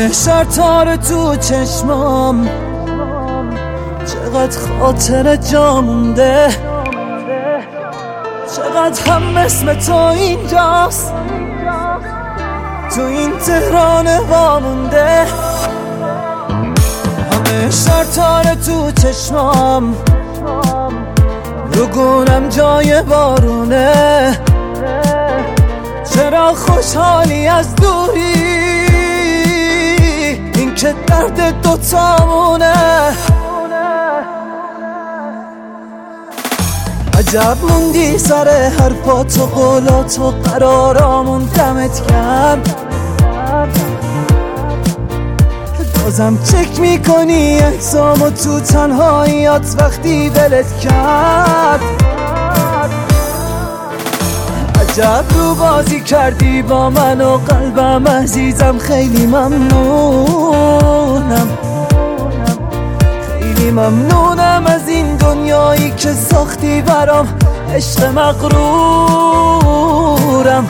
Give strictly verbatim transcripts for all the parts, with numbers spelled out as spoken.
همه شرطار تو چشمام، چقدر خاطر جا مونده، چقدر هم اسم تو اینجاست، تو این تهران وامونده. همه شرطار تو چشمام، رو گونم جای بارونه، چرا خوشحالی از دوری، این که درد دوتامونه. عجب موندی سر حرفات و قولات و قرارامون، دمت گرم. بازم چک میکنی احسامو تو تنهاییات وقتی ولت کرد. عجب رو بازی کردی با من و قلبم عزیزم، خیلی ممنونم، خیلی ممنونم از این دنیایی که ساختی برام، عشق مغرورم.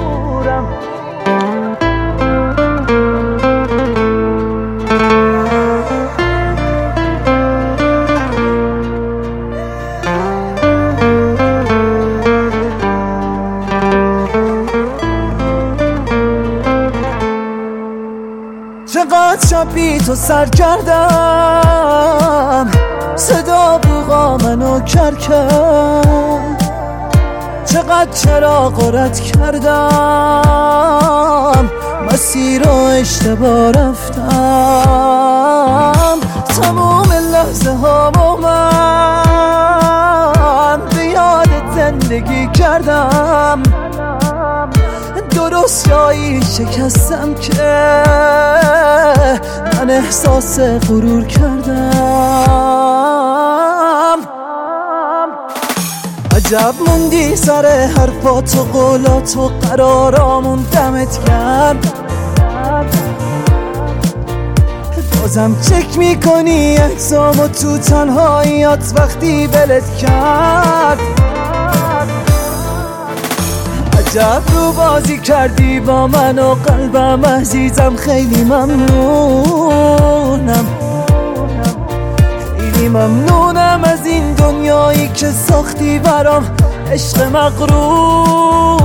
چقدر شب بی تو سر کردم، صدا بوغا منو کر کرد، چقدر چراغ رد کردم، مسیر رو اشتباه رفتم، تمام لحظه هامو من به یاد زندگی کردم، درست جایی شکستم که من احساس غرور کردم. عجب موندی سر حرفات و قولات و قرارامون، دمت گرم. بازم چک میکنی احسامو تو تنهاییات وقتی ولت کرد. عجب رو بازی کردی با من و قلبم عزیزم، خیلی ممنونم، خیلی ممنونم از این دنیایی که ساختی برام، عشق مغرور.